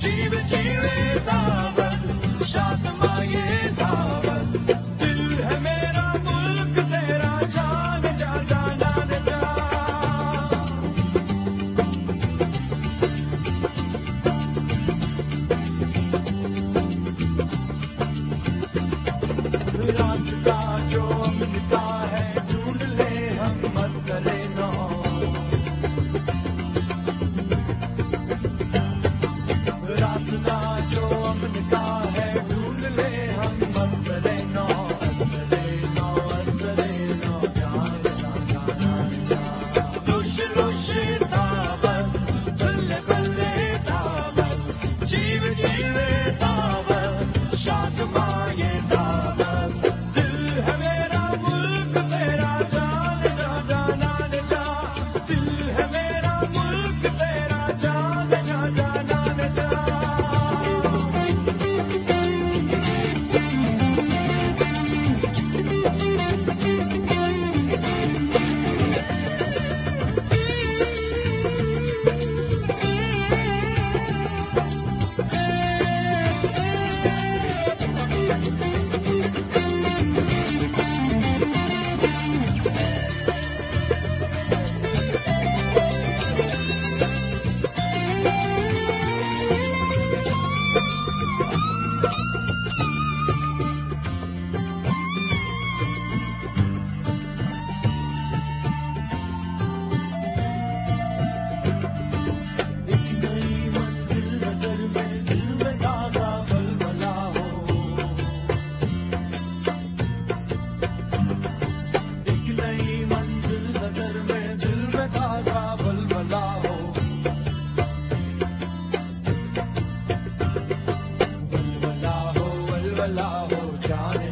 जीव जीवे दावत शादमा ये दावत दिल है मेरा मुल्क तेरा जान जा जान जा रास्ता जो अमन का है ढूंढ ले हम मसले नो रास्ता जो अमन का है ढूंढ ले हम मसले नो जान लुश लुश दावत बल्ले बल्ले दावत जीव जीवे दावत शादमा ये दावत दिल है मेरा मुल्क तेरा जान जा जान जा दिल है मेरा मुल्क तेरा जान जा जान जा जाने